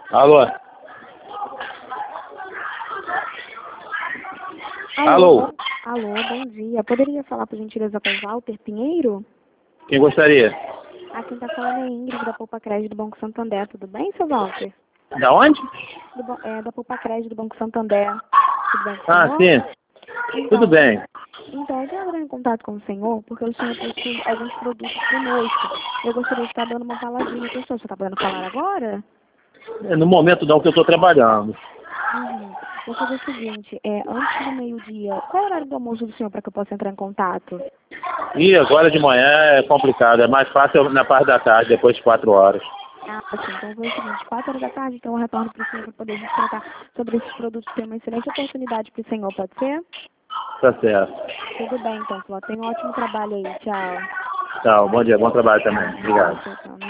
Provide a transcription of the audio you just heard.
Alô? Alô? Alô, bom dia. Poderia falar, por gentileza, com o Walter Pinheiro? Quem gostaria? Quem está falando é Ingrid, da Poupa Crédito do Banco Santander. Tudo bem, seu Walter? Da onde? Da Poupa Crédito do Banco Santander. Tudo bem com o senhor? Sim. Então, Tudo bem. Então, eu quero entrar em contato com o senhor, porque o senhor possui alguns produtos conosco. Eu gostaria de estar dando uma palavrinha para o senhor. Você está podendo falar agora? No momento não, que eu estou trabalhando. Vou fazer o seguinte, antes do meio-dia, qual é o horário do almoço do senhor para que eu possa entrar em contato? E agora de manhã é complicado, é mais fácil na parte da tarde, depois de 4 horas. Sim, então vou fazer o seguinte, 4 horas da tarde, então eu retorno para o senhor para poder a gente tratar sobre esses produtos, ter uma excelente oportunidade para o senhor, pode ser? Tá certo. Tudo bem, então, Fló. Tenha um ótimo trabalho aí. Tchau. Tchau, bom dia, bom trabalho também. Obrigado. Tchau.